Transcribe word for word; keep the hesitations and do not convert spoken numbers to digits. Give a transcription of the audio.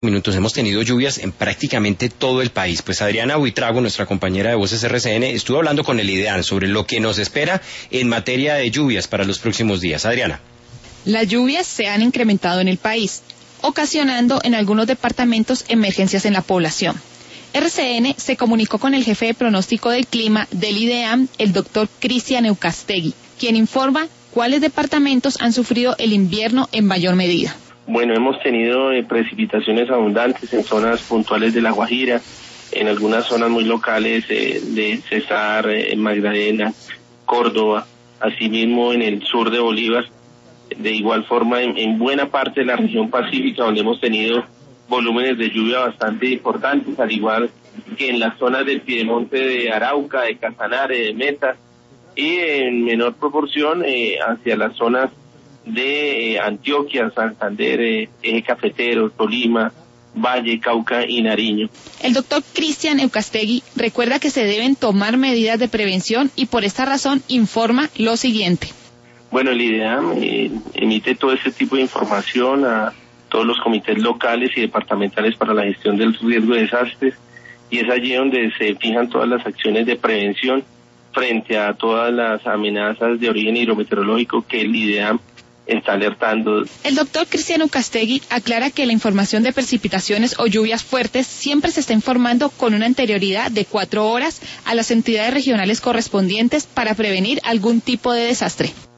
Minutos hemos tenido lluvias en prácticamente todo el país. Pues Adriana Buitrago, nuestra compañera de Voces R C N, estuvo hablando con el IDEAM sobre lo que nos espera en materia de lluvias para los próximos días. Adriana. Las lluvias se han incrementado en el país, ocasionando en algunos departamentos emergencias en la población. R C N se comunicó con el jefe de pronóstico del clima del IDEAM, el doctor Cristian Eucastegui, quien informa cuáles departamentos han sufrido el invierno en mayor medida. Bueno, hemos tenido eh, precipitaciones abundantes en zonas puntuales de La Guajira, en algunas zonas muy locales eh, de Cesar, eh, Magdalena, Córdoba, asimismo en el sur de Bolívar, de igual forma en, en buena parte de la región pacífica, donde hemos tenido volúmenes de lluvia bastante importantes, al igual que en las zonas del piedemonte de Arauca, de Casanare, de Meta, y en menor proporción eh, hacia las zonas de eh, Antioquia, Santander, eh, Eje Cafetero, Tolima, Valle, Cauca y Nariño. El doctor Cristian Eucastegui recuerda que se deben tomar medidas de prevención y por esta razón informa lo siguiente. Bueno, el IDEAM eh, emite todo este tipo de información a todos los comités locales y departamentales para la gestión del riesgo de desastres, y es allí donde se fijan todas las acciones de prevención frente a todas las amenazas de origen hidrometeorológico que el IDEAM está alertando. El doctor Cristian Eucastegui aclara que la información de precipitaciones o lluvias fuertes siempre se está informando con una anterioridad de cuatro horas a las entidades regionales correspondientes para prevenir algún tipo de desastre.